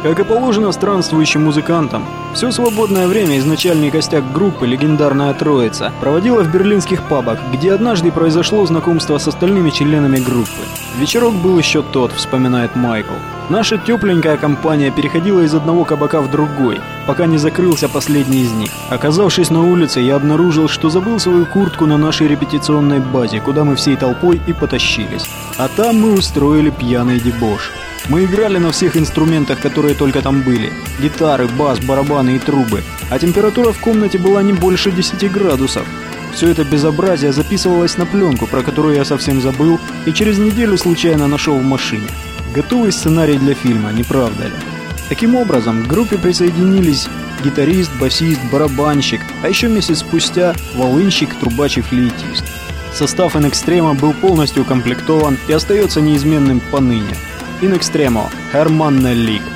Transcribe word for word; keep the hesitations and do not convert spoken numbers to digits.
Как и положено странствующим музыкантам, все свободное время изначальный костяк группы «Легендарная Троица» проводила в берлинских пабах, где однажды произошло знакомство с остальными членами группы. Вечерок был еще тот, вспоминает Майкл. Наша тепленькая компания переходила из одного кабака в другой, пока не закрылся последний из них. Оказавшись на улице, я обнаружил, что забыл свою куртку на нашей репетиционной базе, куда мы всей толпой и потащились. А там мы устроили пьяный дебош. Мы играли на всех инструментах, которые только там были. Гитары, бас, барабаны и трубы. А температура в комнате была не больше десяти градусов. Все это безобразие записывалось на пленку, про которую я совсем забыл, и через неделю случайно нашел в машине. Готовый сценарий для фильма, не правда ли? Таким образом, к группе присоединились гитарист, басист, барабанщик, а еще месяц спустя волынщик, трубач и флейтист. Состав In Extremo был полностью укомплектован и остается неизменным поныне. In Extremo, Hermann Nellig.